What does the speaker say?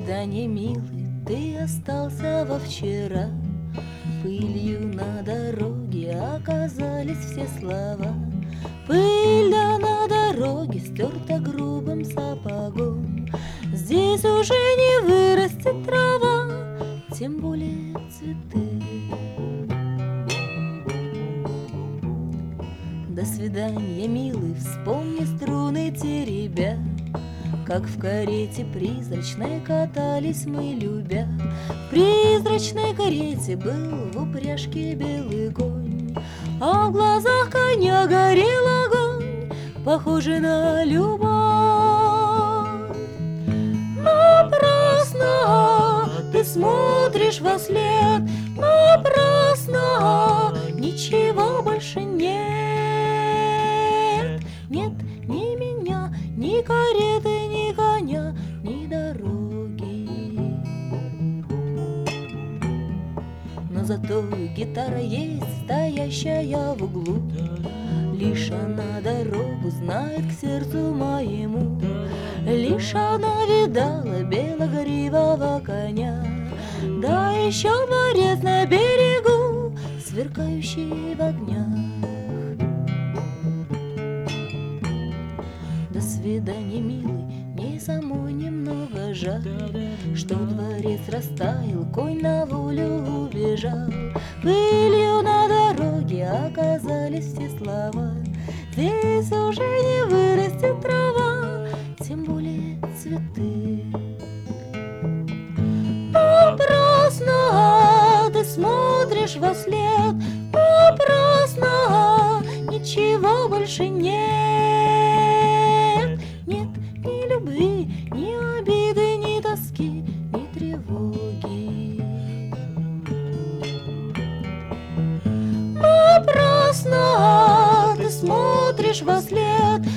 свидание, милый, ты остался во вчера. Пылью на дороге оказались все слова. Пыль да на дороге стерта грубым сапогом. Здесь уже не вырастет трава, тем более цветы. До свидания, милый, вспомни струны теребя, как в карете призрачной катались мы, любя. В призрачной карете был в упряжке белый конь, а в глазах коня горел огонь, похожий на любовь. Напрасно ты смотришь вослед, напрасно, ничего больше нет. Нет ни меня, ни кареты, ни коня, ни дороги. Но зато гитара есть, стоящая в углу. Лишь она дорогу знает к сердцу моему. Лишь она видала белогривого коня, да еще дворец на берегу, сверкающий в огнях. До свидания, милый, мне самой немного жаль, что дворец растаял, конь на волю убежал. Пылью на дороге оказались все слова. Здесь уже не вырастет трава, тем более цветы. Напрасно ты смотришь вослед, напрасно, ничего больше нет. Нет ни любви, ни обиды, ни тоски, ни тревоги. Напрасно ты смотришь вослед,